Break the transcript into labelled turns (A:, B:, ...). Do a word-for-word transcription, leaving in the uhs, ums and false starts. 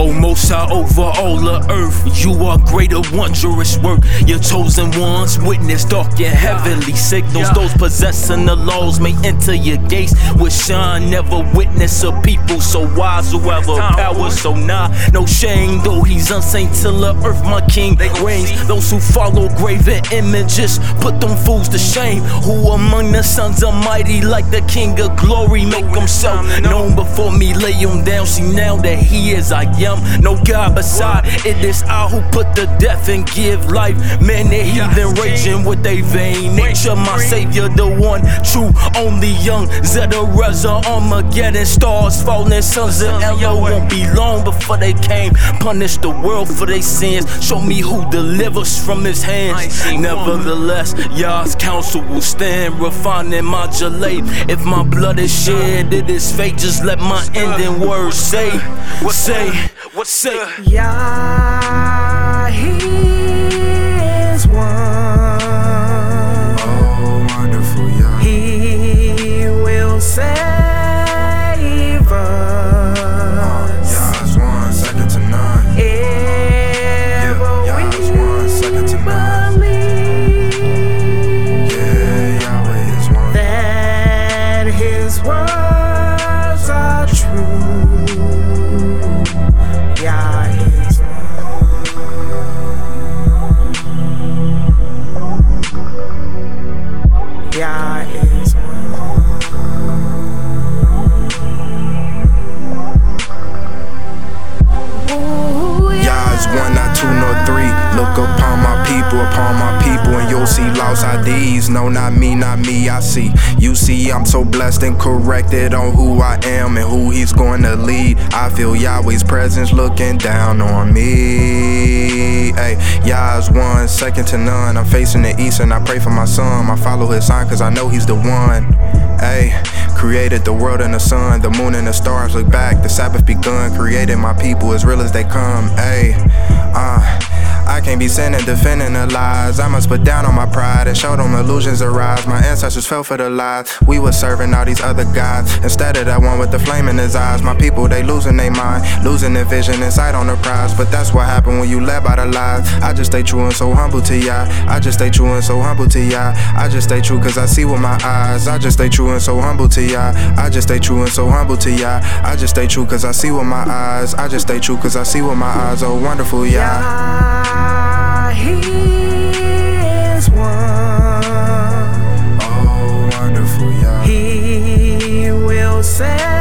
A: O Most High over all the earth, you are greater, wondrous work. Your chosen ones witness dark and heavenly signals. Those possessing the laws may enter your gates with shine. Never witness a people so wise, whoever power so nigh. No shame, though he's unseen till the earth my king reigns. Those who follow graven images, put them fools to shame. Who among the sons of mighty, like the King of glory, make himself known before me, lay him down. See now that he is, I am no God beside. It is I who put the death and give life. Man, the heathen raging with they vain nature. My savior, the one true, only young Zeta Reza, Armageddon, stars falling, sons of Elo. Won't be long before they came, punish the world for their sins. Show me who delivers from his hands. Nevertheless, Yah's counsel will stand, refine and modulate. If my blood is shed, it is fate. Just let my ending words say, say, what say?
B: Yah, he is one.
C: Oh, wonderful Yah.
B: He will save us.
C: Oh, Yah's one, second to none.
B: If
C: Yeah, Yah's one, second to none. Yeah, Yahweh is one.
B: that his words are true. Yah is one. Yah is one. Ooh,
C: Yah is one, not two nor three. Look upon my people, upon my people, and you'll see lost I Ds. No, not me, not me, I see. You see, I'm so blessed and corrected on who I am and who he's going to lead. I feel Yahweh's presence looking down on me. Hey, Yah is one, second to none. I'm facing the east and I pray for my son. I follow his sign cause I know he's the one. Hey, created the world and the sun, the moon and the stars look back. The Sabbath begun, created my people as real as they come. Hey, uh I can't be sinning, defending the lies. I must put down on my pride and show them illusions arise. My ancestors fell for the lies. We were serving all these other gods instead of that one with the flame in his eyes. My people, they losing their mind, losing their vision and sight on the prize. But that's what happened when you led by the lies. I just stay true and so humble to Yah. I just stay true and so humble to Yah. I just stay true cause I see with my eyes. I just stay true and so humble to Yah. I just stay true and so humble to Yah. I just stay true cause I see with my eyes. I just stay true cause I see with my eyes. Oh, wonderful Yah.
B: Yah, he is one.
C: Oh, wonderful Yah.
B: He will save